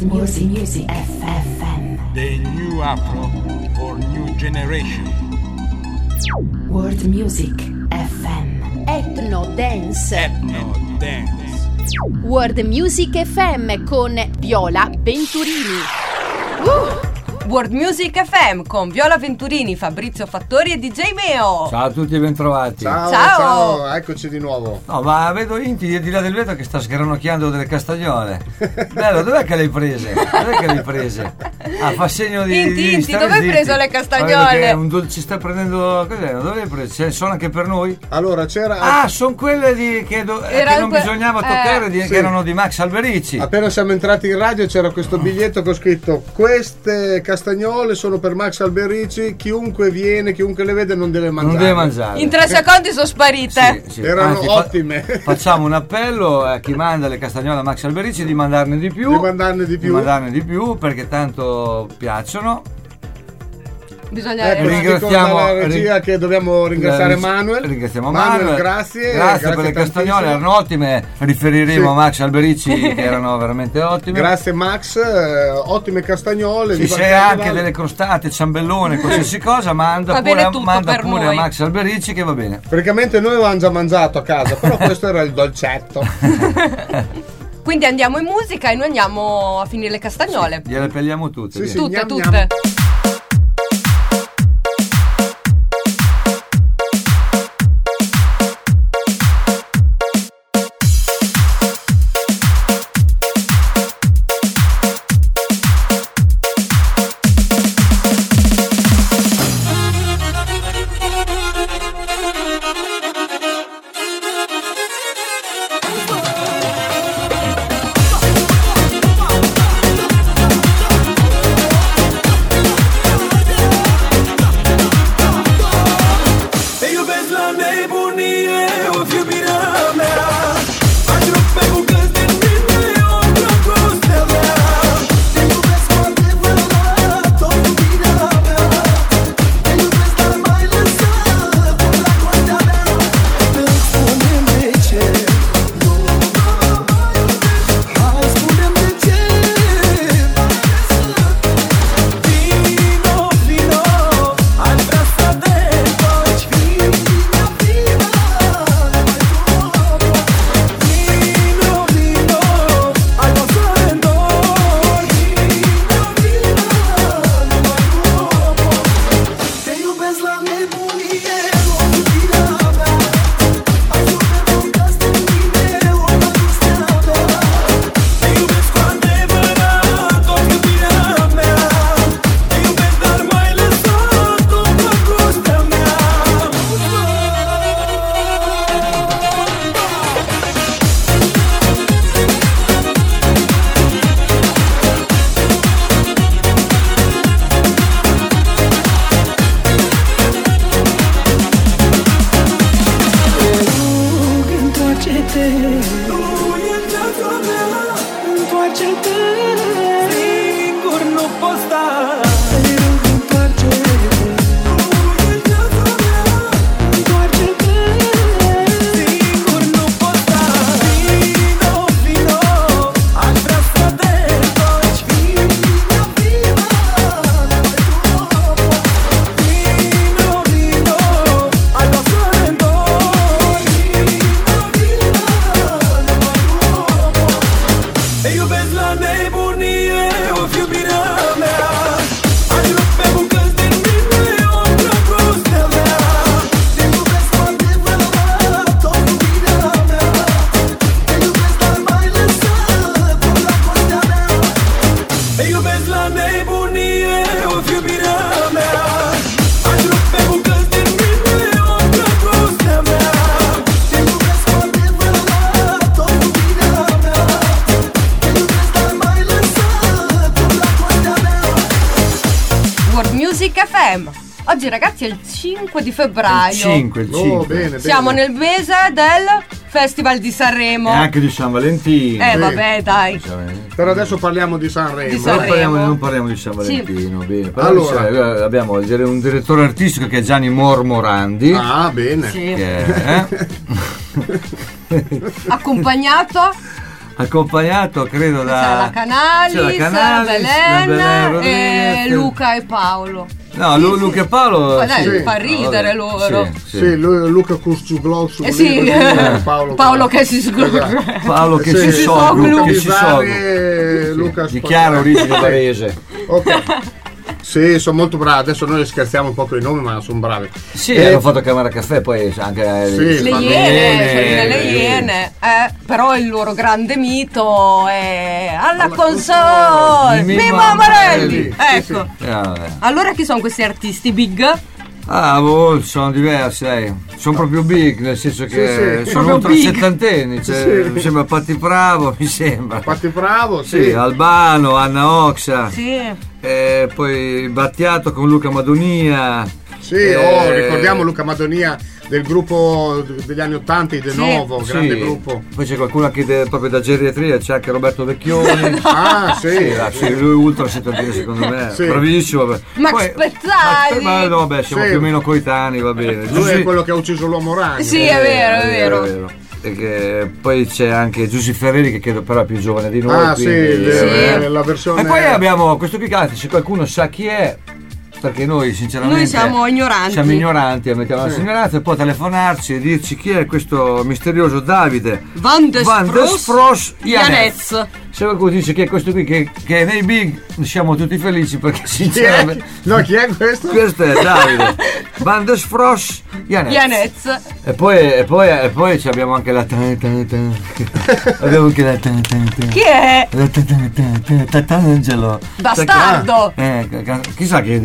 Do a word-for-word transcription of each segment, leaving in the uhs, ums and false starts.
World Music, Music F M. The new Afro for new generation. World Music F M. Ethno Dance. Ethno Dance. World Music F M con Viola Venturini. Uh! World Music F M con Viola Venturini, Fabrizio Fattori e D J Meo. Ciao a tutti e bentrovati. Ciao, ciao, ciao, eccoci di nuovo. No, ma vedo Inti di là del vetro che sta sgranocchiando delle castagnole. Bello, dov'è che le hai prese? Dov'è che le hai prese? Ah, fa segno di. Inti, di Inti, dove hai preso le castagnole? Un do- ci sta prendendo. Cos'è? Dove le hai prese? Ce- sono anche per noi? Allora c'era. Ah, sono quelle di, che, do- che non que- bisognava eh, toccare, di, sì. che erano di Max Alberici. Appena siamo entrati in radio c'era questo biglietto che ho scritto: queste castagnole sono per Max Alberici, chiunque viene, chiunque le vede non deve mangiare. Non deve mangiare. In tre secondi sono sparite. Sì, sì. Erano Anzi, ottime. Fa- facciamo un appello a chi manda le castagnole a Max Alberici di mandarne di più. Di mandarne di più. Di mandarne di più perché tanto piacciono. Bisogna Ecco, Ringraziamo- la regia che dobbiamo ringraziare Manuel. Ringraziamo Manuel, Manuel. grazie. Grazie per le castagnole, tantissimo. erano ottime. Riferiremo Sì. a Max Alberici che erano veramente ottime. Grazie Max, eh, ottime castagnole. Se di c'è qualche anche livello. delle crostate, ciambellone, qualsiasi cosa, manda Va pure, bene a, tutto manda per pure a noi. Max Alberici che va bene. Praticamente noi avevamo già mangiato a casa, però questo era il dolcetto. Quindi andiamo in musica e noi andiamo a finire le castagnole. Gliele pelliamo tutte. Sì, via. sì. Tutte, Gnam, tutte. gnam. Oggi ragazzi è il cinque di febbraio. Il cinque, il cinque. Oh, bene, Siamo bene. nel mese del Festival di Sanremo. E anche di San Valentino. Eh Sì. vabbè dai. Però adesso parliamo di Sanremo. Di Non Sanremo. parliamo, non parliamo di San Valentino, bene. Però Allora. c'è- abbiamo un direttore artistico che è Gianni Mormorandi. Ah, bene. Sì. Che è, eh? Accompagnato accompagnato credo da C'è la Canalis, c'è la Canalis, Belen, la Belen e Rodriguez. Luca e Paolo. No, Lu- Luca e Paolo Ma dai, sì. fa ridere No, loro. sì, sì. Sì, lui, Luca Cusciuglou Eh sì, Paolo, Paolo che si sgruga. Esatto. Paolo che Sì, si sì, sogna, Luca Luca che Luca si Bisari sogna. e Luca Di chiara Spagnuolo. origine barese. Ok. Sì, sono molto bravi. Adesso noi scherziamo un po' con i nomi, ma sono bravi. Sì, E- hanno fatto Camera Caffè, poi anche eh, Sì, Le fanno- Iene, Iene, sono le eh, Iene, eh, però il loro grande mito è alla, Alla console, Mimmo Mimmo Amarelli. Amarelli. Sì, Ecco. sì. Eh, vabbè. Allora chi sono questi artisti big? Ah, boh, sono diversi, dai. Sono proprio big, nel senso che Sì, sì. sono Proprio ultra big. settantenni. Cioè, Sì. Mi sembra Patti Bravo, mi sembra. Fatti bravo, sì. Sì, Albano, Anna Oxa, Sì. eh, poi Battiato con Luca Madonia. Sì, Eh, oh, ricordiamo Luca Madonia del gruppo degli anni ottanta, i De Sì. Novo, Sì, grande gruppo. Poi c'è qualcuno anche de- proprio da geriatria, c'è anche Roberto Vecchioni. Ah, sì. Sì, ah, sì, lui è ultra settantino secondo me, Sì. bravissimo. vabbè. Max Poi- Pezzali. Ma, ma no, vabbè, siamo Sì. più o meno coetanei, va bene. Lui Giussi- è quello che ha ucciso l'uomo ragno. Sì, è vero, è vero. E che poi c'è anche Giussi Ferreri che credo però è più giovane di noi. Ah, sì, quindi- le- eh. la versione. E poi abbiamo questo piccante, se qualcuno sa chi è, perché noi sinceramente Noi siamo ignoranti. siamo ignoranti, ammettiamo la Sì. ignoranza, può telefonarci e dirci chi è questo misterioso Davide Van der Van der Spross Spross Janez. Janez. Se qualcuno dice chi è questo qui, che, che è nei big, siamo tutti felici perché Chi è? sinceramente No, chi è questo? questo è Davide Van der Spross Janez. Janez. E poi, e poi, e poi ci abbiamo anche la tan tan tan. Abbiamo anche la tan tan tan. Chi è? La tan tan tan tan, Tatangelo. Bastardo. Eh, ca- chissà che è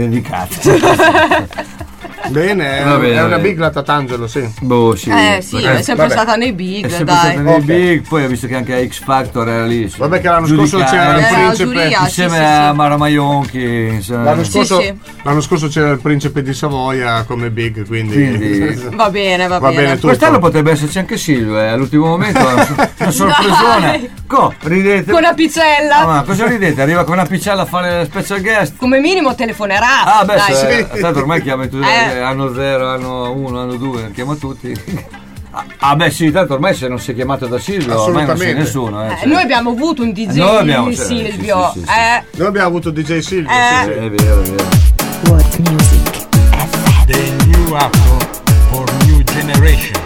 dedicato. Bene, è, Va bene, è va una bene. big la Tatangelo, sì. Boh, sì. Eh sì, perché è sempre vabbè. stata nei big, è sempre dai. stato nei Ok. big, poi ho visto che anche a X Factor era lì. sì. Vabbè che l'anno scorso Giudicare, c'era il Eh, principe. giuria, sì, insieme sì, a sì. Mara Maionchi. insomma. L'anno Sì, scorso, sì. l'anno scorso c'era il principe di Savoia come big, quindi, Quindi- va, Va bene, va, bene tutto. Quest'anno potrebbe esserci anche Silvio, eh, all'ultimo momento una, una sorpresona. Dai. Co, ridete. Con Apicella. Ah, ma cosa ridete? Arriva con una piccella a fare special guest. Come minimo telefonerà. Ah, beh, dai. se- tanto ormai chiami tutti, Eh. anno zero, anno uno, anno due, chiamo tutti. Ah, ah, beh, sì, tanto ormai se non sei chiamato da Silvio, ormai non sei Assolutamente. nessuno. Eh, Eh, cioè. noi abbiamo avuto un D J Noi abbiamo, di sì, Silvio. sì, sì, sì, sì. eh. Noi abbiamo avuto D J Silvio, Eh. sì, sì. È vero, è vero. World Music F M. The new Afro for new generation.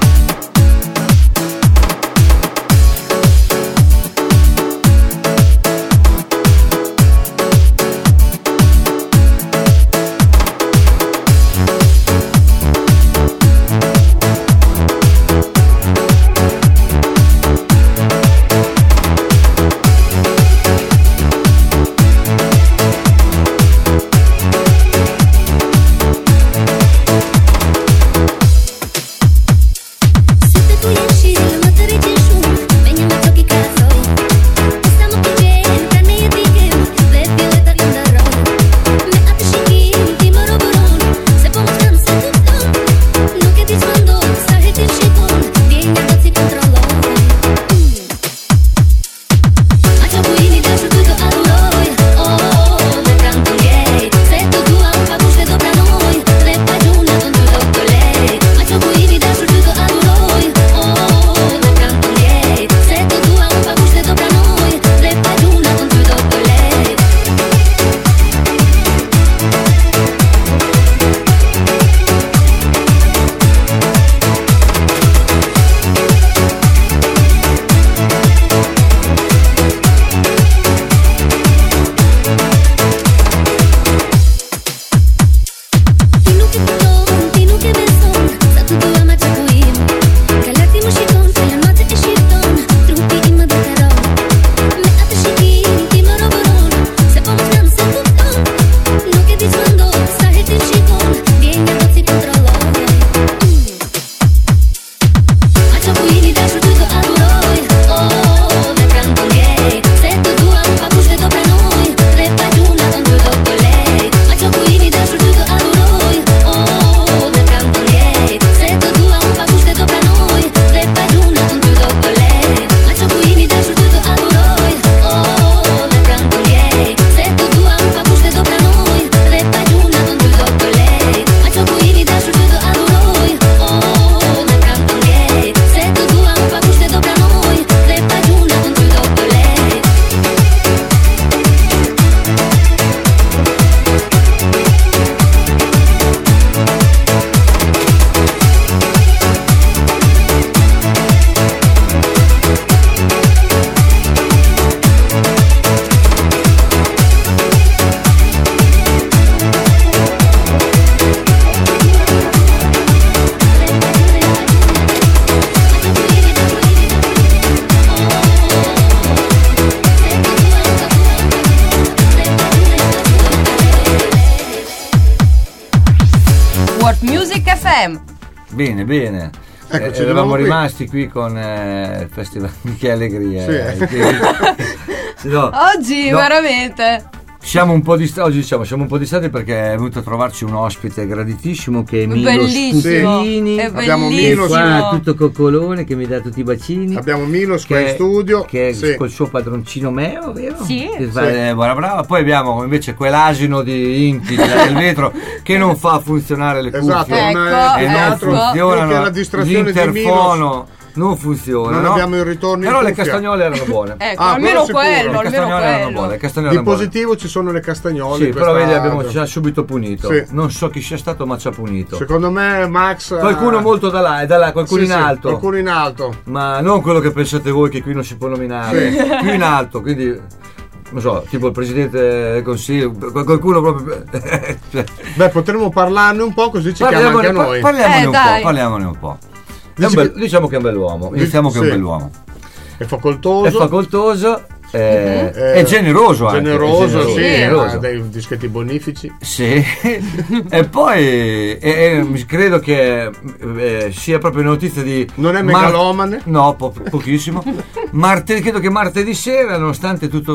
Bene, bene. Eccoci Eh, di eravamo nuovo qui. rimasti qui con eh, il Festival Che Allegria. Sì. eh, che- no, Oggi no, veramente. Siamo un po' distratti, oggi diciamo, siamo un po' distratti perché è venuto a trovarci un ospite graditissimo che è Milo Bellissimo. Stuzzini. È Abbiamo Che Milo, è bellissimo. qua tutto coccolone che mi dà tutti i bacini. Abbiamo Milos qua in che, studio. che è Sì. col suo padroncino Meo, vero? Sì. Che fa, Sì. eh, buona brava. Poi abbiamo invece quell'asino di Inti del vetro che non fa funzionare le cuffie. Esatto, Ecco, non è, e è non altro funzionano, più che la distrazione di Milos. l'interfono non funziona. Non no? abbiamo il ritorno in Però le cuffia. castagnole erano buone. Ecco, Ah, almeno quello sicuro. quello, Le almeno castagnole erano quello. buone. Le castagnole Di erano buone. positivo ci sono le castagnole. Sì, in però questa- vedi abbiamo ci ha subito punito. Sì. Non so chi sia stato, ma ci ha punito. Secondo me Max. Qualcuno eh, molto da là, e da là, qualcuno sì, in sì, alto. Qualcuno in alto. Ma non quello che pensate voi che qui non si può nominare. Sì. Più in alto, quindi non so, tipo il presidente del consiglio, qualcuno proprio. Cioè, Beh, potremmo parlarne un po' così ci chiama anche a par- noi. parliamone Eh, un dai. po', parliamone un po'. È un Dici bel- che- diciamo che è un bell'uomo, iniziamo che è un Sì. bell'uomo. È facoltoso. È facoltoso, è, eh, è generoso anche. Generoso, è sì, generoso. ha dei dischetti bonifici. Sì, e poi e- e mi credo che eh, sia proprio notizia di. Non è mar- megalomane? No, po- pochissimo. Martedì, credo che martedì sera, nonostante tutto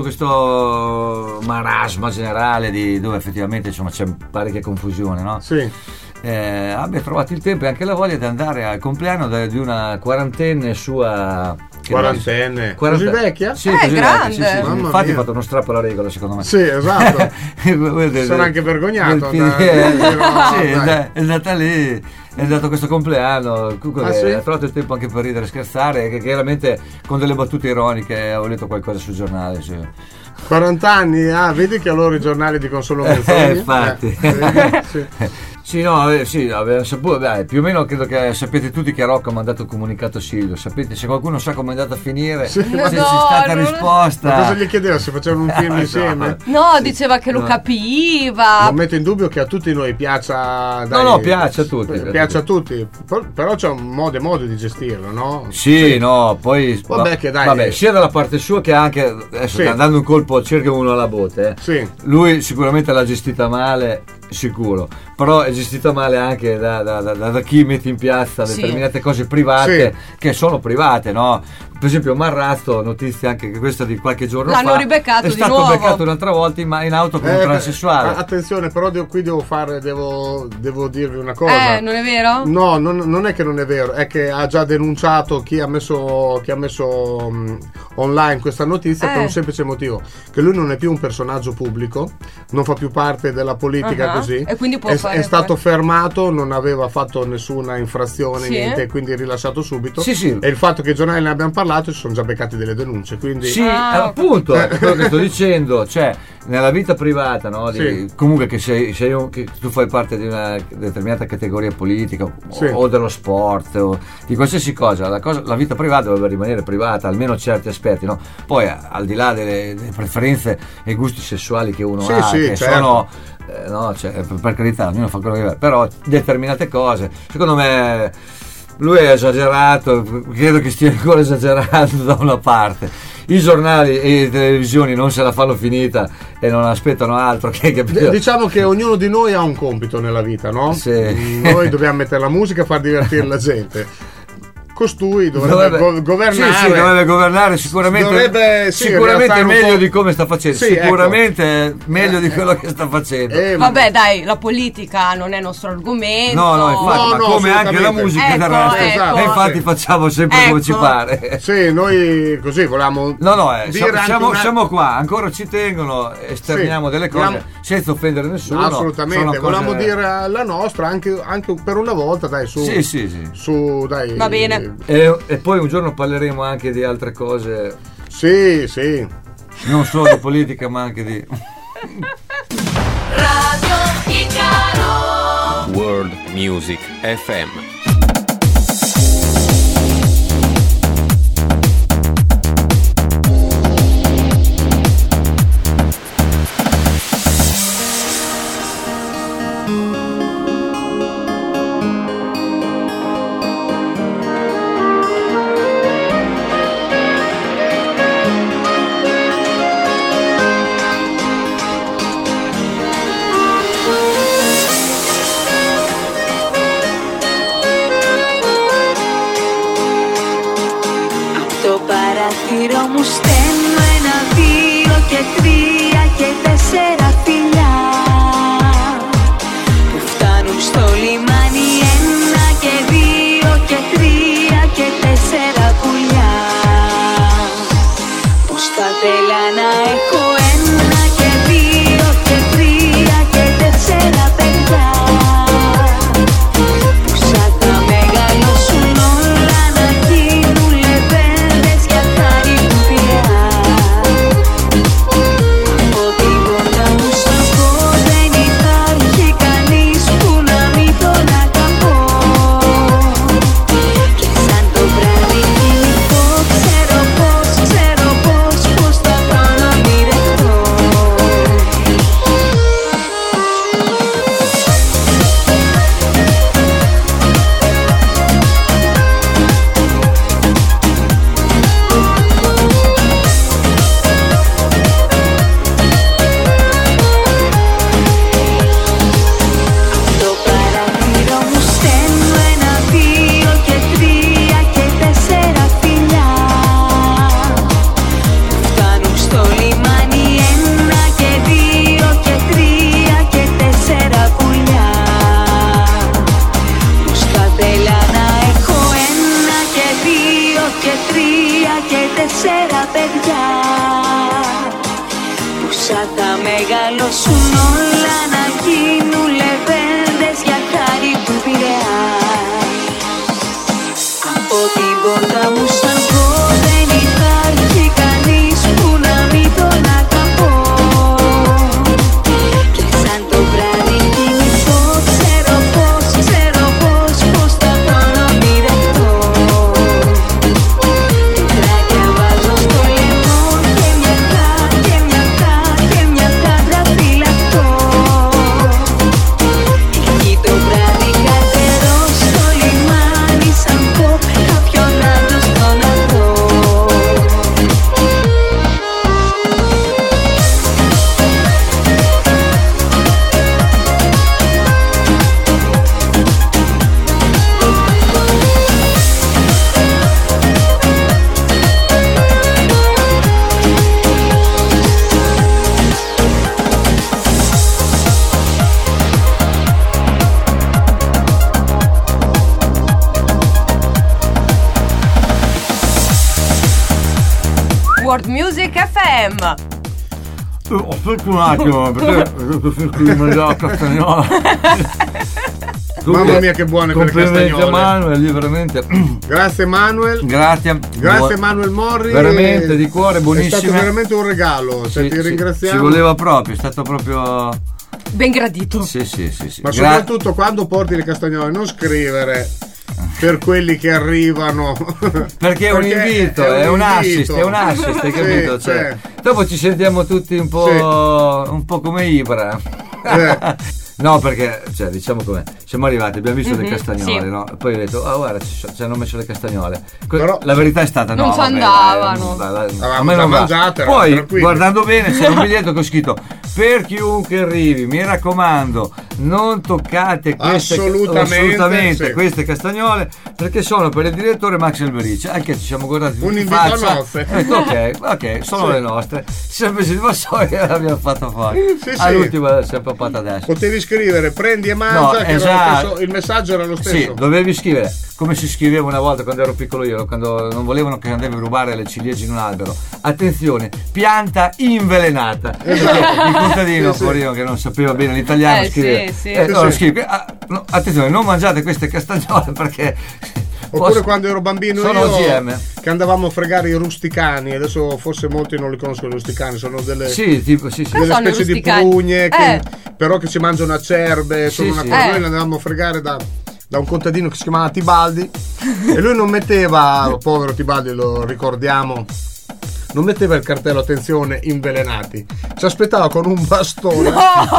questo marasma generale di dove effettivamente insomma, c'è parecchia confusione, no? Sì. Eh, abbia trovato il tempo e anche la voglia di andare al compleanno de- di una quarantenne sua. che Quarantenne. Quaranta- Così vecchia? Sì, Eh, così grande. vecchia, sì, sì. Mamma Infatti mia. ha fatto uno strappo alla regola secondo me. Sì, esatto. Sono Sono anche vergognato sì, da- è, no, sì, è dai. da- è andata lì, è andato a questo compleanno, comunque Ah, sì? ha trovato il tempo anche per ridere e scherzare, che chiaramente con delle battute ironiche ho letto qualcosa sul giornale. Sì. quaranta anni, ah, vedi che allora i giornali dicono solo menzogne? Eh, infatti. Eh, vedi? Sì. Sì, no, eh, sì, aveva saputo, beh, più o meno credo che sapete tutti che Rocco ha mandato un comunicato a Silvio. Sapete, se qualcuno sa come è andata a finire, Sì. se c'è Madonna, stata non- risposta. Ma cosa gli chiedeva? Se facevano un film Eh, insieme? No, diceva che lo No. capiva. Non metto in dubbio che a tutti noi piaccia. No, no, piace a tutti. Piace a tutti. Per- Però c'è un modo e modo di gestirlo, no? Sì, no, poi Vabbè, che dai. vabbè, sia dalla parte sua che anche adesso Sì. dando un colpo cerca uno alla botte. eh. Sì. Lui sicuramente l'ha gestita male, sicuro, però è gestita male anche da, da- da- da chi mette in piazza Sì. determinate cose private Sì. che sono private, no? Per esempio Marrazzo, notizia anche che questa di qualche giorno L'hanno fa, ribeccato è di stato nuovo. beccato un'altra volta in, in auto con Eh, un beh, transessuale. a- attenzione, però devo- qui devo fare, devo, devo dirvi una cosa. Eh, non è vero? No, non, non è che non è vero, è che ha già denunciato chi ha messo, chi ha messo mh, online questa notizia Eh. per un semplice motivo, che lui non è più un personaggio pubblico, non fa più parte della politica Ah, così. e quindi può è, fare è stato poi- fermato, non aveva fatto nessuna infrazione, Sì. niente, quindi rilasciato subito. Sì, sì. E il fatto che i giornali ne abbiano parlato si sono già beccati delle denunce, quindi Sì, Ah, ho appunto, è quello che sto dicendo, cioè nella vita privata, no, di- Sì. comunque che, sei, sei un- che tu fai parte di una determinata categoria politica o, Sì. o dello sport o di qualsiasi cosa la, cosa, la vita privata dovrebbe rimanere privata, almeno certi aspetti, no? Poi a- al di là delle, delle preferenze e gusti sessuali che uno Sì, ha, sì, che certo. sono... eh, no, cioè, per, per carità, ognuno fa quello che vuole, però determinate cose, secondo me... Lui è esagerato, credo che stia ancora esagerando da una parte. I giornali e le televisioni non se la fanno finita e non aspettano altro che D- capito? diciamo che ognuno di noi ha un compito nella vita, no? Sì. Noi dobbiamo mettere la musica e far divertire la gente. Costui dovrebbe, go- governare. Sì, sì, dovrebbe governare sicuramente. Dovrebbe, sì, sicuramente rialzare un meglio po'. di come sta facendo. Sì, sicuramente meglio di quello che sta facendo. Eh, Vabbè, dai, la politica non è nostro argomento. No, no, infatti, No, ma no, come anche la assolutamente. musica del Ecco, resto. ecco. E infatti facciamo sempre come Ecco. ci pare. Sì, noi così volevamo. No, no, eh, dire siamo, anche siamo- una- siamo qua, ancora ci tengono, esterniamo Sì, delle cose vogliamo- senza offendere nessuno. Assolutamente, Sono cose- volevamo dire la nostra anche, anche per una volta, dai, su. Sì, sì, sì. Su, dai. Va bene. E, e poi un giorno parleremo anche di altre cose, Sì, sì. non solo di politica, ma anche di. World Music F M. παράθυρο μου στέλνω ένα, δύο και τρία και τέσσερα φιλιά που φτάνουν στο λιμάνι. Ένα και δύο και τρία και τέσσερα πουλιά. Πως θα θέλα να έχω ένα και δύο και τρία και τέσσερα παιδιά που σαν θα μεγαλώσουν όλα να γίνουν λεβέντες για χάρη του πειρά. Από τίποτα μου στον πω δεν υπάρχει κανείς που να μην τον αγαπώ και σαν το βράδυ κοιμηθώ ξέρω πως, ξέρω πως, πως θα πάω να μοιρευτώ. Το παράθυρο μου στέλνω ένα, δύο και τρία και τέσσερα φιλιά που φτάνουν στο λιμάνι. Ένα και δύο και τρία και τέσσερα πουλιά. Πως θα θέλα να έχω ένα και δύο και τρία και τέσσερα παιδιά που σαν θα μεγαλώσουν όλα να γίνουν λεβέντες για χάρη του Πειραιά. Από την πόρτα μου σαν πω δεν υπάρχει κανείς που να μην τον αγαπώ και σαν το βράδυ κοιμηθώ ξέρω πως, ξέρω πως, πως θα πάω να μοιρευτώ. Τετράκια βάζω στο λαιμό και μια χά, και μια χά, και μια χάντρα φυλακτώ. Εκεί το βράδυ κατερώ στο λιμάνι σαν πω κάποιον άλλο στο να δω. World Music F M. Aspetta un attimo, perché questo film qui la castagnola. Mamma mia che buone quelle Complimenti a castagnole. Manuel, lì veramente. Grazie Manuel. Grazie. Grazie Manuel Morri. Veramente di cuore, buonissime. È stato veramente un regalo, cioè, Sì, ti sì, ringraziamo. Ci voleva proprio, è stato proprio. Ben gradito. Sì, sì, sì, sì. Ma Gra- soprattutto quando porti le castagnole non scrivere per quelli che arrivano. Perché è un invito, è un assist, è un assist, hai capito? Sì, Cioè, sì. dopo ci sentiamo tutti un po', Sì. un po' come Ibra. Eh. No, perché, cioè, diciamo com'è, siamo arrivati, abbiamo visto Mhm, le castagnole, sì. no? Poi ho detto, oh guarda, ci, so- ci hanno messo le castagnole. Que- Però- la verità è stata, Non no, ci vabbè, andavano. dai, dai, Avevamo a me già non va. mangiato, eravamo Poi, tranquilli. guardando bene, c'era un biglietto che ho scritto, per chiunque arrivi, mi raccomando, non toccate queste, Assolutamente, assolutamente sì. queste castagnole, perché sono per il direttore Max Alberici. Anche ci siamo guardati Un tutti in invito a faccia. nozze. Ho detto, ok, ok, sono Sì. le nostre. Ci siamo presi di vassoio e l'abbiamo fatto fuori. Sì, sì. All'ultima si è pappata adesso. Potevi scrivere prendi e mangia, No, che era lo esatto. stesso- il messaggio era lo stesso. Sì, dovevi scrivere come si scriveva una volta quando ero piccolo io, quando non volevano che andavi a rubare le ciliegie in un albero. Attenzione, pianta invelenata. Perché il contadino Sì, sì. fuori che non sapeva bene l'italiano Eh, scrivere. sì, sì. Eh, Sì, allora sì. scrive, ah, no, attenzione, non mangiate queste castagnole perché Oppure posso- quando ero bambino sono io O G M. che andavamo a fregare i rusticani, adesso forse molti non li conoscono i rusticani, sono delle, Sì, tipo, sì, sì. delle sono i specie di rusticani? prugne che, Eh. però che ci mangiano acerbe, sono Sì, una sì. cosa. Eh. Noi le andavamo a fregare da, da un contadino che si chiamava Tibaldi e lui non metteva, povero Tibaldi, lo ricordiamo, non metteva il cartello attenzione invelenati, ci aspettava con un bastone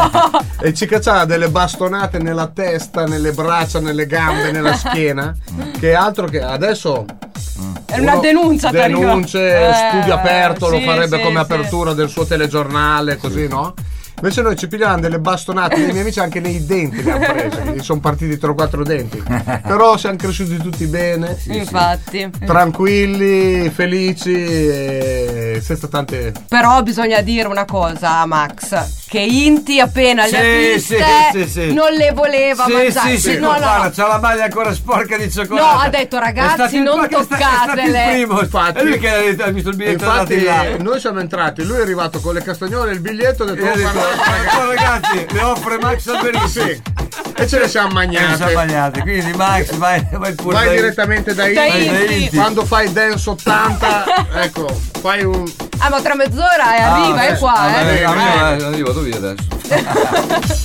e ci cacciava delle bastonate nella testa, nelle braccia, nelle gambe, nella schiena, che altro che adesso È una uno denuncia, ti arriva. denunce, Eh, studio aperto, lo sì, farebbe sì, come sì. apertura del suo telegiornale, così, no? Invece noi ci pigliavamo delle bastonate, dei miei amici anche nei denti le hanno prese, gli sono partiti tre o quattro denti. Però siamo cresciuti tutti bene, Infatti. tranquilli, felici e senza tante... Però bisogna dire una cosa a Max, che Inti appena le Sì, ha viste sì, sì, sì. non le voleva Sì, mangiare. sì, sì, no, no, guarda, no. c'ha la maglia ancora sporca di cioccolato. No, ha detto, ragazzi, È stato il- non è sta- È stato toccatele. il primo, Infatti. è lui che ha visto il biglietto Infatti andato là. noi siamo entrati, lui è arrivato con le castagnole, il biglietto, ha detto, E ha "Oh, detto, guarda, "Oh, ragazzi, le offre Max Alberissimo." sì. E ce le siamo E ci siamo magnate. bagnati. Quindi Max, vai, vai pure Vai da- direttamente da Da Inti. Inti. Quando fai dance ottanta, ecco, fai un... Ah, ma tra mezz'ora e arriva, Ah, è qua, ah, eh. vabbè, a me, Eh. eh, io vado via adesso.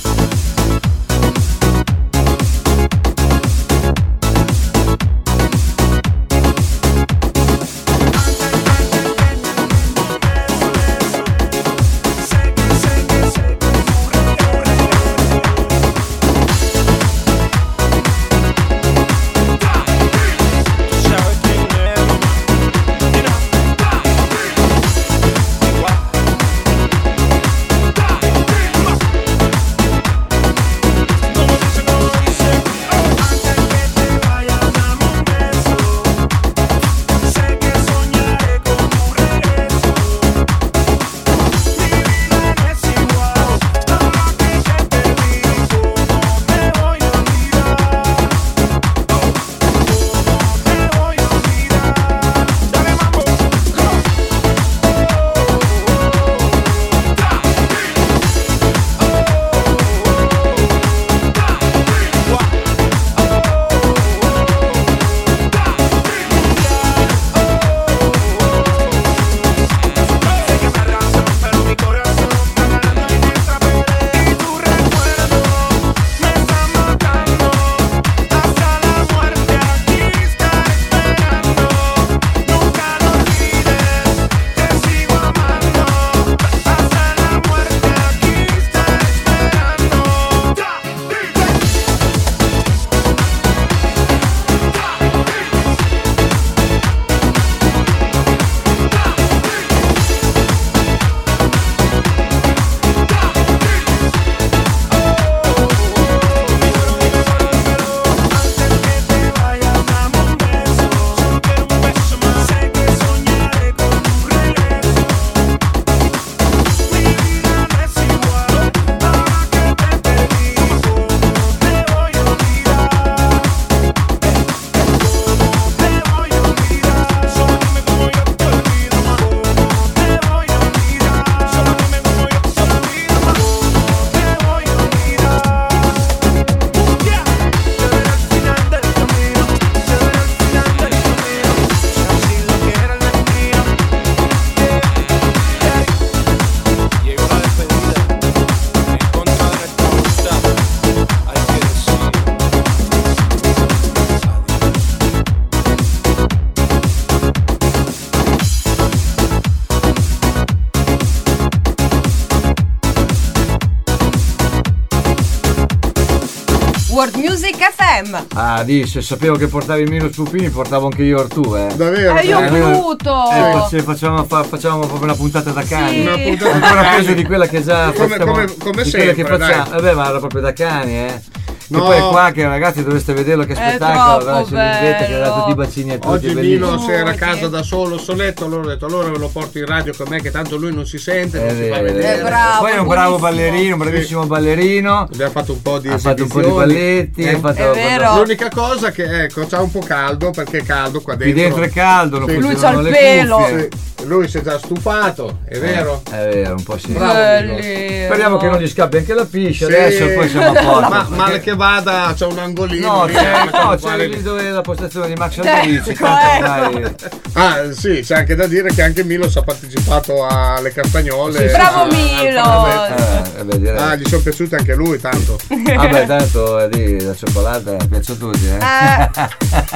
World Music F M. Ah, di, se sapevo che portavi il Mino Pupini, portavo anche io Artù, eh. Davvero? Eh, io Eh, Pluto. Eh, face- facciamo, fa- facciamo proprio una puntata da cani. Sì. Una puntata Ancora da peggio cani. di quella che già Come- facciamo, come- come di quella che sempre, facciamo. dai. Vabbè, ma era proprio da cani, eh. Che No. poi è qua che ragazzi dovreste vederlo che È spettacolo, troppo guarda, c'è Lisbetta che dà bello. tutti i bacini a tutti, Oggi è Mino bellissimo. se era a Sì. casa da solo, soletto, allora ho detto allora ve lo porto in radio con me che tanto lui non si sente, non È si fa vero, è vedere. vero. bravo, Poi è un bravo buonissimo. ballerino, un bravissimo ballerino. Abbiamo fatto un po' di Ha fatto un po' di esibizioni. balletti, Eh, ha fatto, È vero. L'unica cosa che ecco, c'ha un po' caldo perché è caldo qua Qui dentro. dentro è caldo, non Sì. Lui funzionano c'ha il le pelo. cuffie. Sì, lui si è già stufato, è vero? È vero, un po' sì. Bravo, Bellino. Speriamo che non gli scappi anche la piscia Sì. adesso, poi siamo a posto. Ma perché- male che vada, c'è un angolino. No, lì, c'è, eh, no, con c'è quale- lì dove è la postazione di Max Ecco, Alberici, tanto ormai- ecco. Ah, sì, c'è anche da dire che anche Milos ha partecipato alle castagnole. Sì, sì, Bravo a- al Milos. Parlamento. Eh, eh, beh, direi. Ah, gli sono piaciute anche lui tanto. Vabbè, tanto eh, lì la cioccolata piace a tutti, eh. Eh.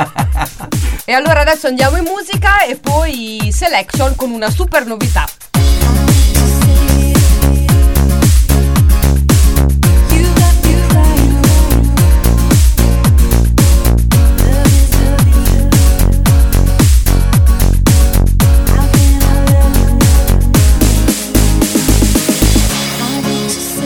E allora adesso andiamo in musica e poi selection con una super novità. I want to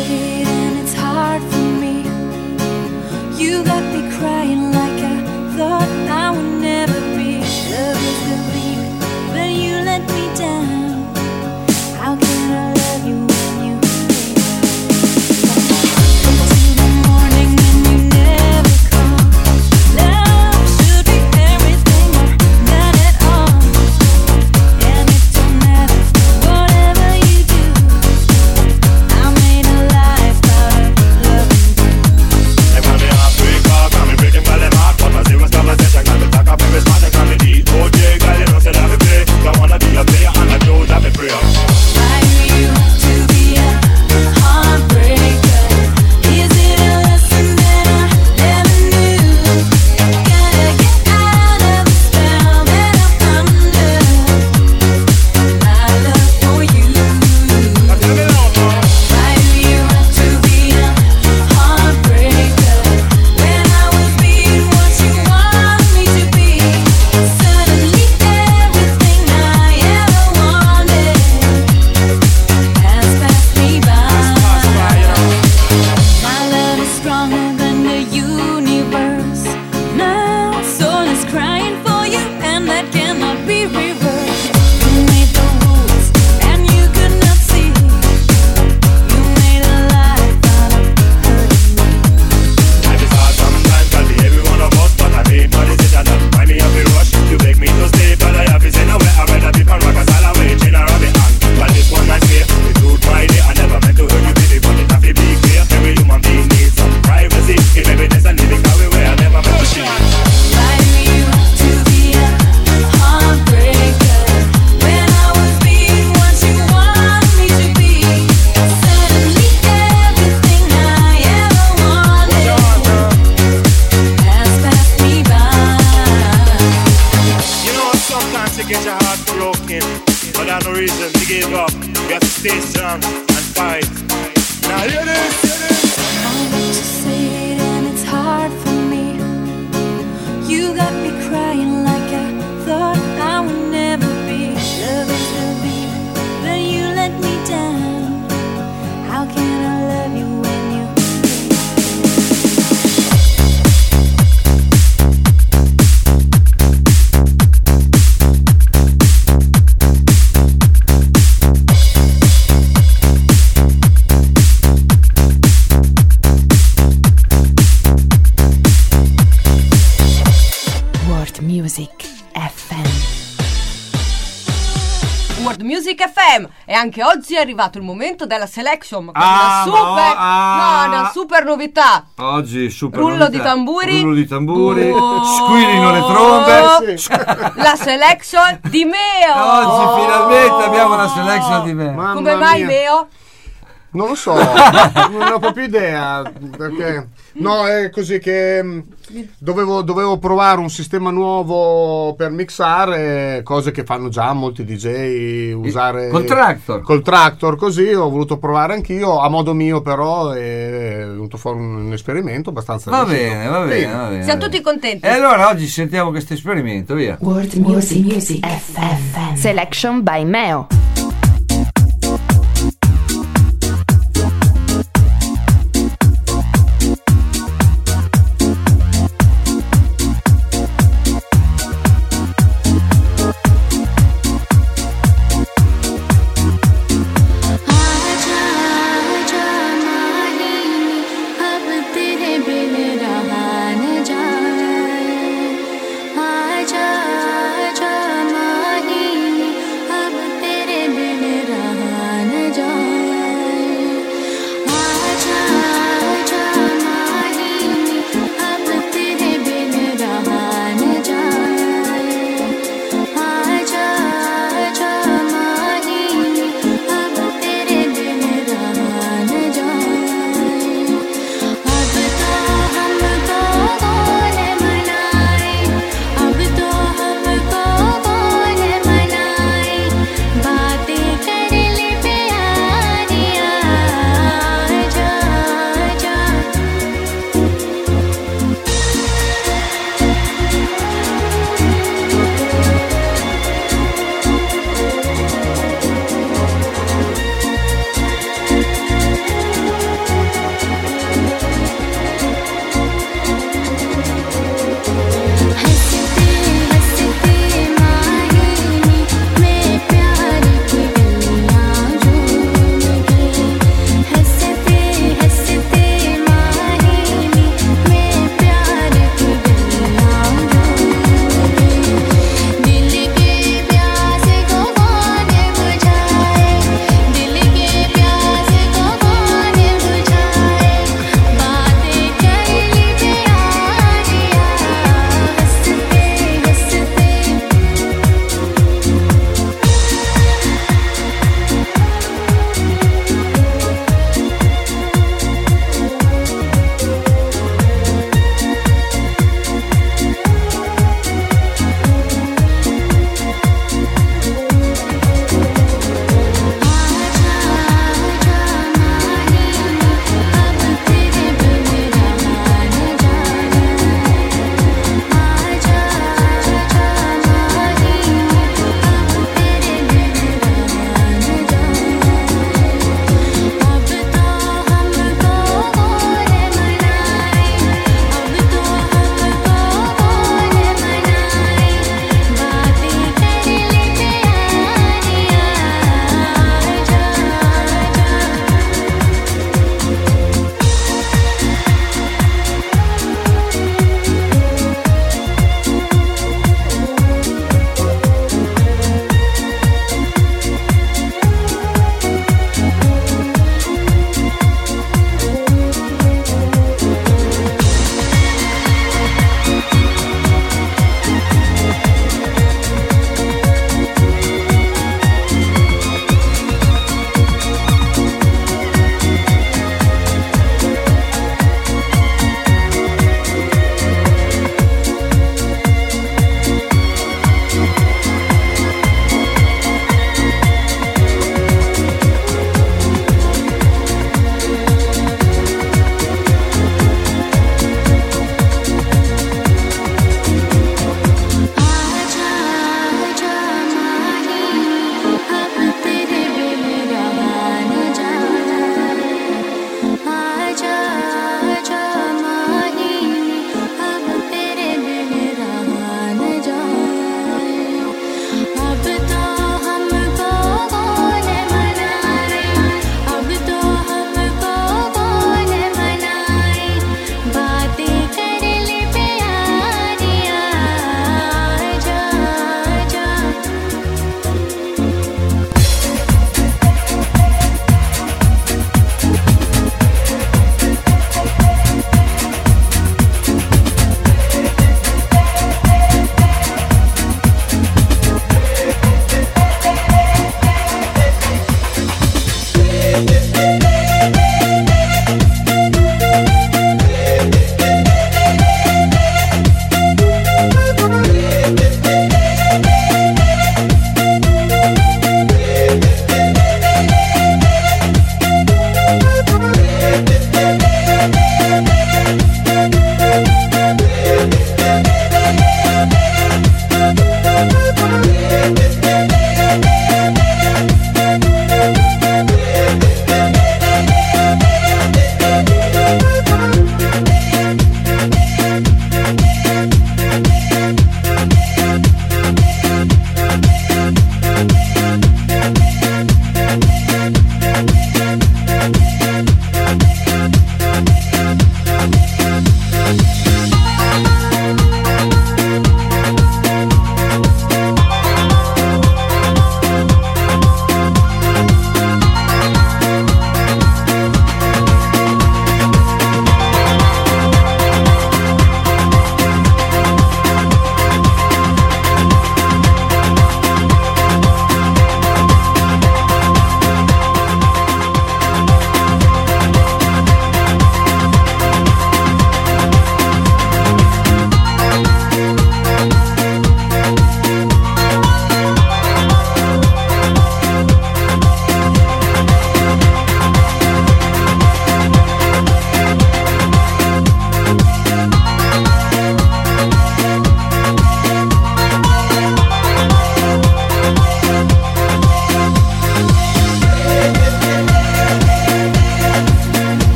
stay strong and fight. Now hear this, hear this. I want to say it and it's hard for me. You got me crying like I thought I would never be. Love is the beat, but you let me down. How can I love you when you World Music F M. World Music F M. E anche oggi è arrivato il momento della selection con Ah, una super no, ah. no, una super novità. Oggi super Rullo novità. di tamburi. Rullo di tamburi. Oh. Squillino le trombe. Sì. La selection di Meo. Oggi finalmente abbiamo una selection di me. Mamma Come mai mia. Meo? Non lo so, non ho proprio idea. Perché no, è così che mh, dovevo, dovevo provare un sistema nuovo per mixare, cose che fanno già molti D J, usare Col Tractor. col Tractor, così ho voluto provare anch'io a modo mio, però è venuto fuori un, un esperimento abbastanza Va riuscito. bene, va bene, Sì. va bene. Siamo va tutti bene. contenti. E allora oggi sentiamo questo esperimento, via. World Music, Music F M. Selection by Meo. आजा आजा माही अब तेरे बिन रहा न जाए आजा आजा माही अब तेरे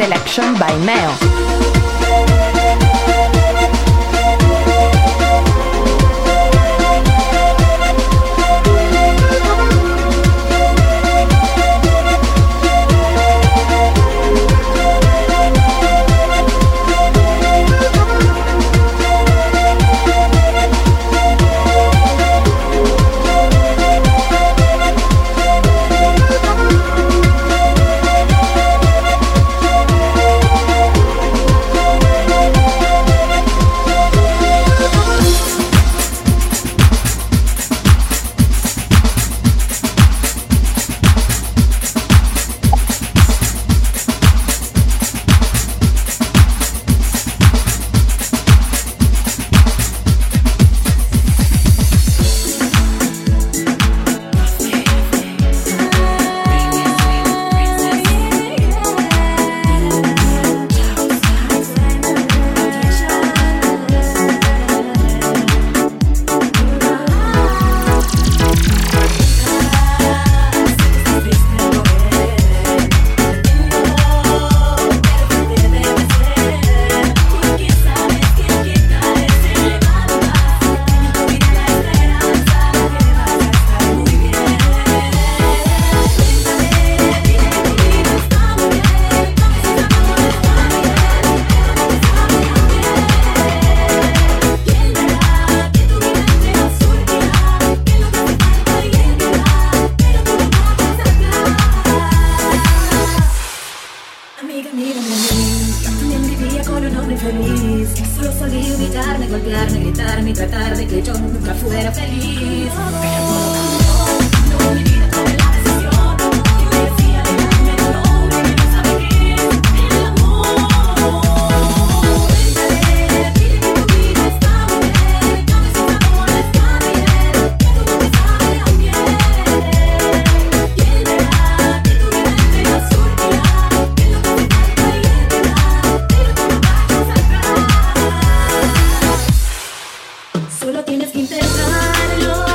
Selection by Meo. Solo tienes que intentarlo.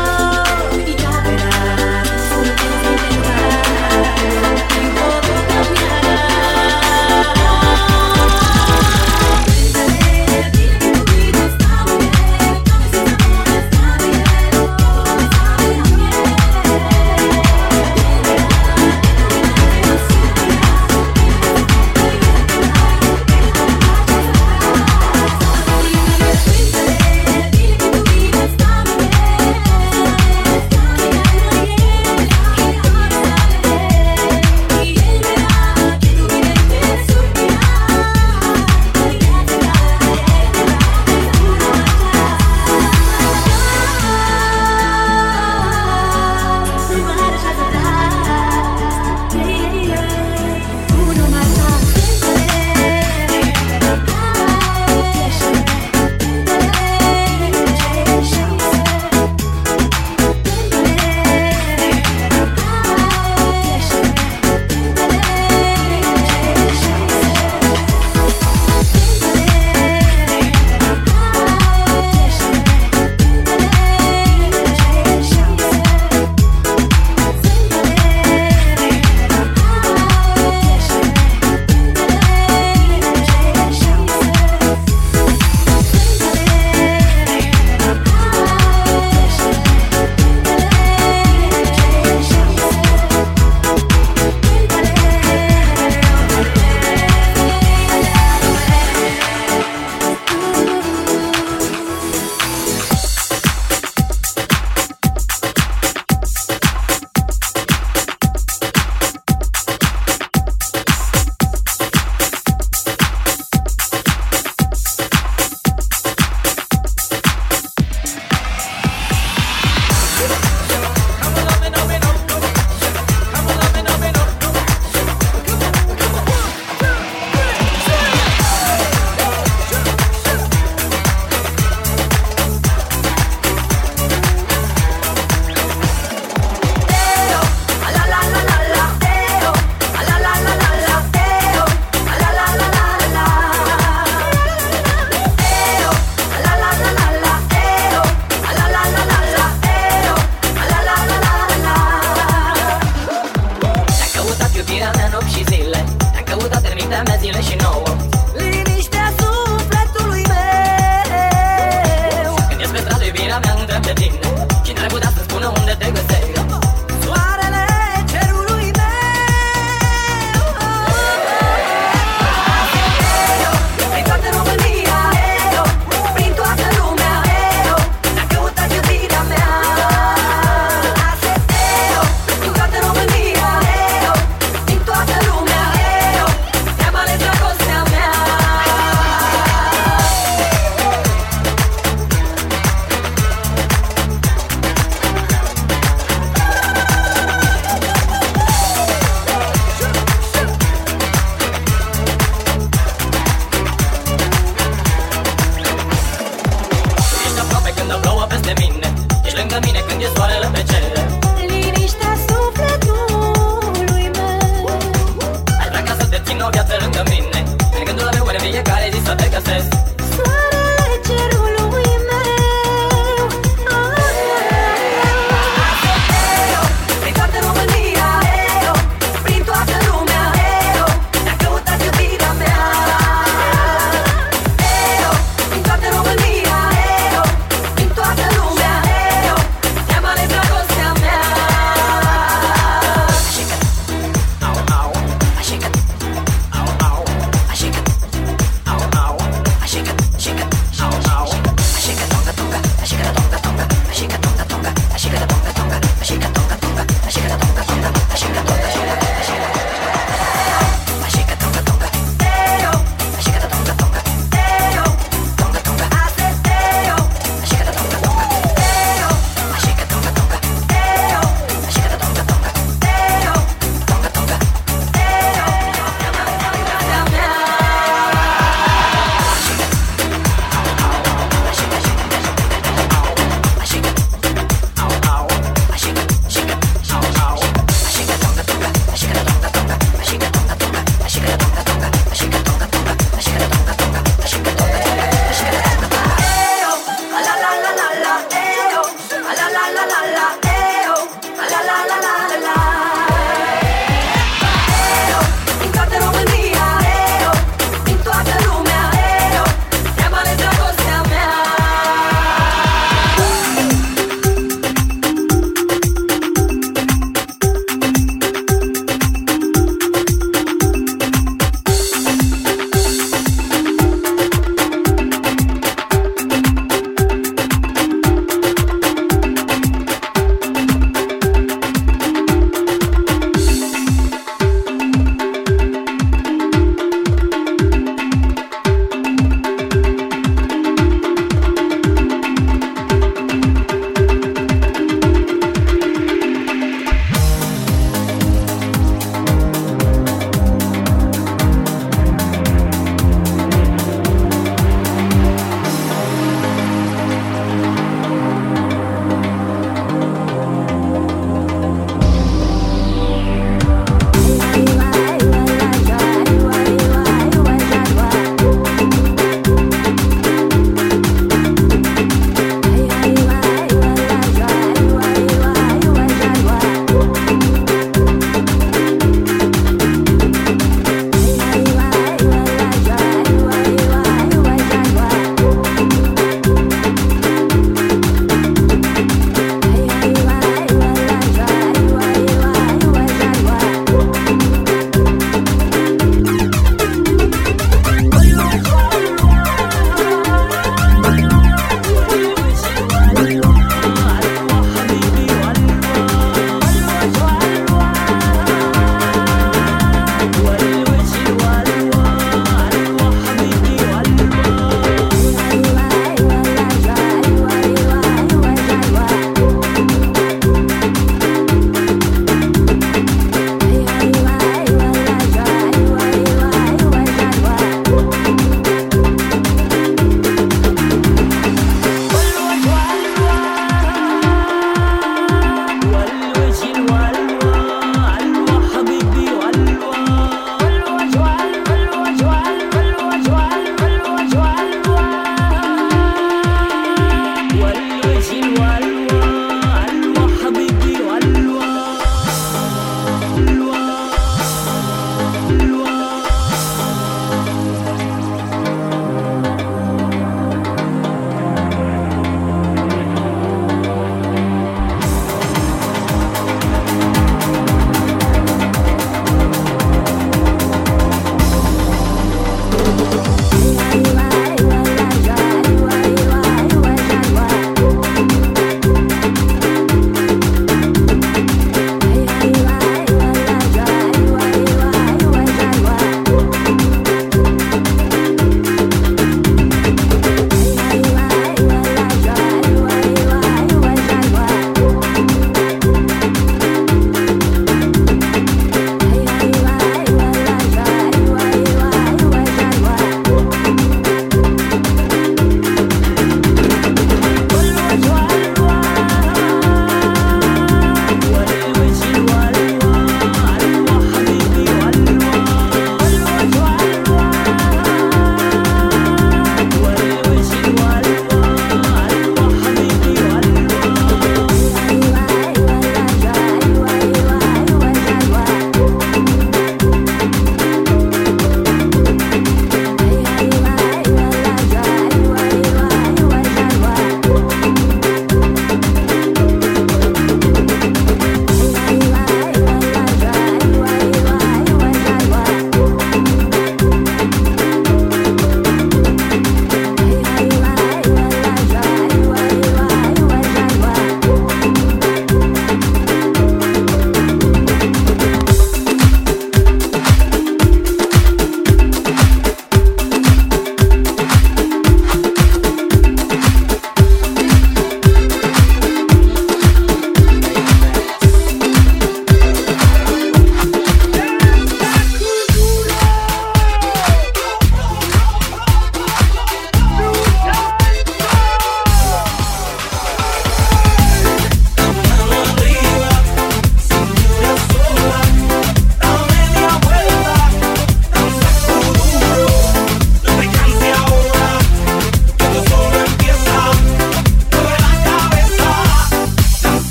de te găsesc. Soarele, cerului meu, prin toată România, prin toată lumea, ne-a căutat iubirea mea. Prin toată România, prin toată lumea, ne-am ales dragostea mea. Ești aproape când plouă peste mine, ești lângă mine când e soarele pe cer. Liniștea sufletului meu. Aș vrea ca să te țin o viață lângă mine, în gândul meu în fiecare zi să te găsesc. Soarele cerului meu. Prin toată România, prin toată lumea, ne-a căutat iubirea mea. Prin toată România, prin toată lumea, ne-am ales dragostea mea.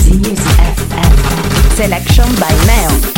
Easy Music F M. Selection by Neo.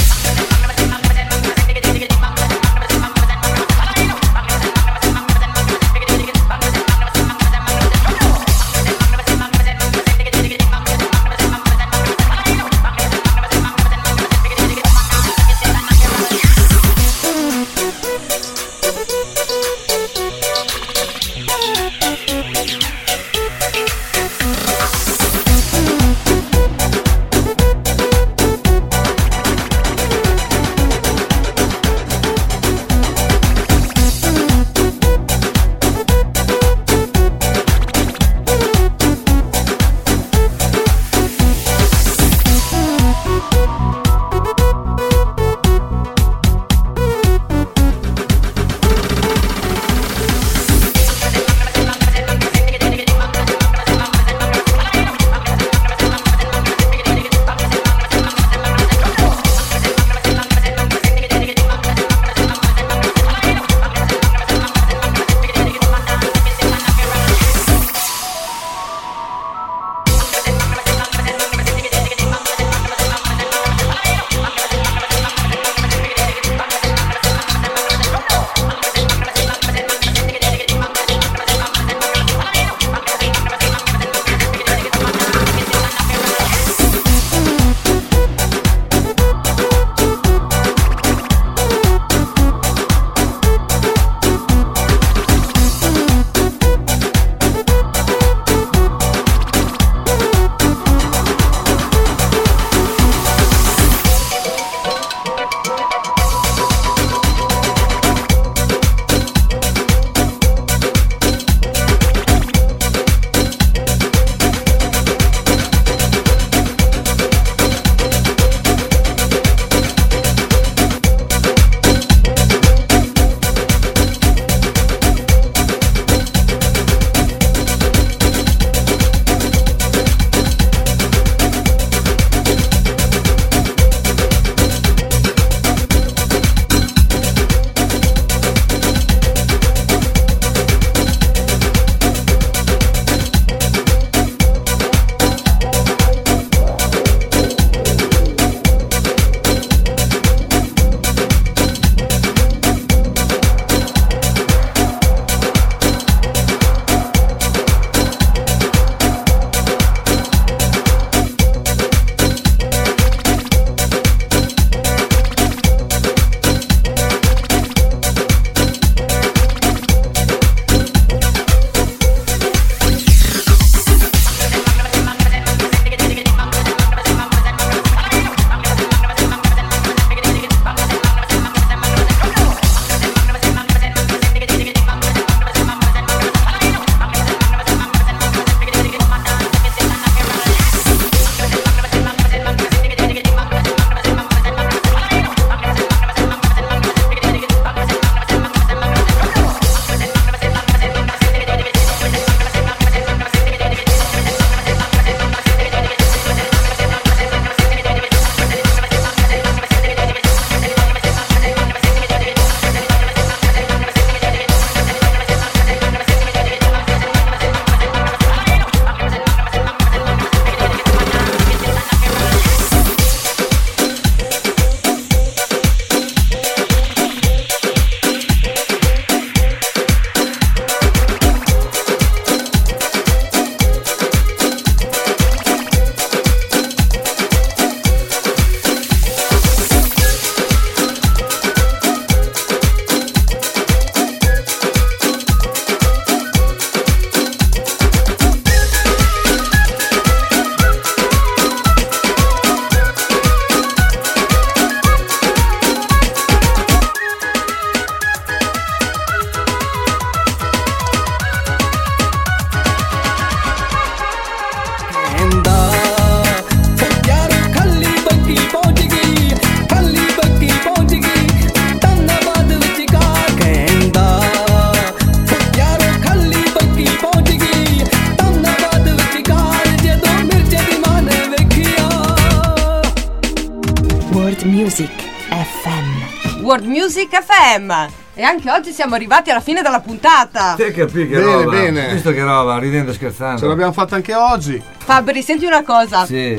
World Music F M. World Music F M. E anche oggi siamo arrivati alla fine della puntata. Te capì che Bene, roba. bene. Visto che roba, ridendo e scherzando. Ce l'abbiamo fatta anche oggi. Fabri, senti una cosa. Sì.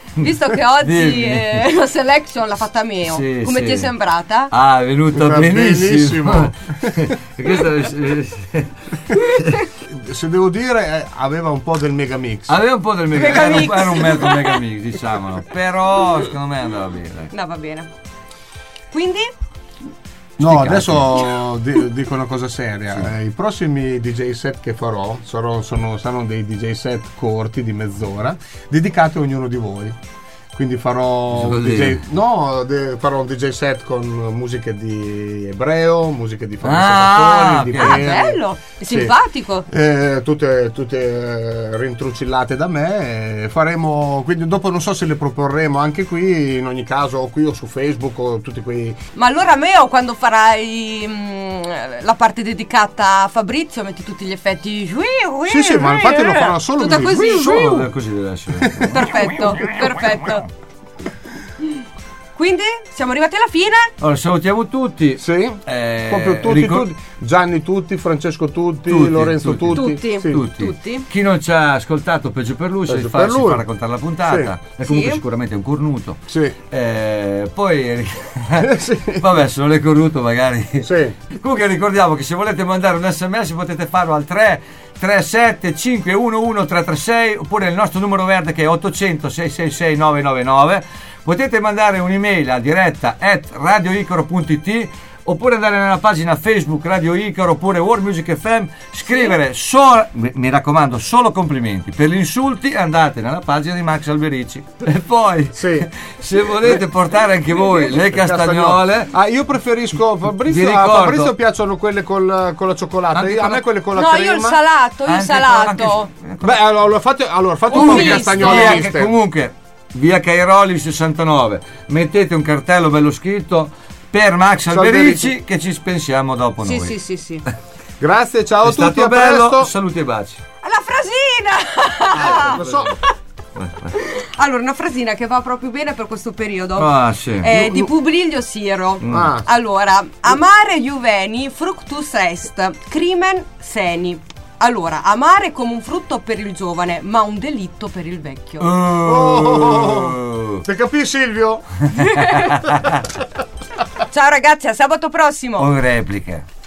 Visto che oggi Dimmi. eh, la selection l'ha fatta Meo, Sì, come sì. ti è sembrata? Ah, è venuta Va benissimo. benissimo. Questa- Se devo dire, eh, aveva un po' del Megamix. Aveva un po' del mega, Mega era, mix. un, era un mezzo mega mix, diciamolo. Però secondo me andava bene. No, va bene. Quindi? No, Sti adesso di- dico una cosa seria. Eh, I prossimi D J set che farò sarò- sono, saranno dei D J set corti di mezz'ora, dedicati a ognuno di voi. Quindi farò un Così. D J, no, de- farò un D J set con musiche di Ebreo, musiche di Fabio Ah, Sabatoni, di ok. Ah, Peri. bello, è Sì. simpatico. Eh, tutte, tutte eh, rintrucillate da me. eh, Faremo, quindi dopo non so se le proporremo anche qui, in ogni caso, o qui o su Facebook o tutti quei. Ma allora Meo, quando farai mm, la parte dedicata a Fabrizio, metti tutti gli effetti. Sì, sì, ma infatti lo farò solo Tutta lui. così. Solo così deve essere. Perfetto, perfetto. Quindi siamo arrivati alla fine. Allora, salutiamo tutti. Sì, Eh, proprio tutti, ricor- tutti. Gianni tutti, Francesco tutti, Tutti, Lorenzo tutti. tutti. Tutti. Sì. Tutti. Tutti. Chi non ci ha ascoltato, peggio per lui, Peggio si, fa, per si lui. fa raccontare la puntata. Sì. E comunque Sì. sicuramente è un cornuto. Sì. Eh, poi, Sì. vabbè, se non è cornuto, magari. Sì. Comunque ricordiamo che se volete mandare un sms potete farlo al tre tre sette cinque uno uno tre tre sei oppure il nostro numero verde che è ottocento sei sei sei nove nove nove. Potete mandare un'email a diretta at radioicaro punto it oppure andare nella pagina Facebook Radio Icaro oppure World Music F M, scrivere solo, mi raccomando, solo complimenti. Per gli insulti andate nella pagina di Max Alberici. E poi Sì. se volete portare anche voi le castagnole, Ah, io preferisco Fabrizio. Vi A ricordo- Fabrizio piacciono quelle col- con la cioccolata. Anche A con me la- quelle con la No, crema. io il salato, io il anche- salato. anche- Beh, allora fate, allora, fate un Un po' di misto. castagnole Via- miste. comunque via Cairoli sessantanove, mettete un cartello bello scritto per Max Alberici. Alberici che ci pensiamo dopo Sì, noi. sì, sì, sì. Grazie, ciao È a tutti, stato a bello, presto. saluti e baci. La frasina! Lo so. Allora, una frasina che va proprio bene per questo periodo. Ah, sì. È di Publiglio Siro. Ah. Allora, amare Juveni fructus est, crimen seni. Allora, amare è come un frutto per il giovane, ma un delitto per il vecchio. Oh. Te capisci, Silvio? Ciao ragazzi, a sabato prossimo. Oh, repliche.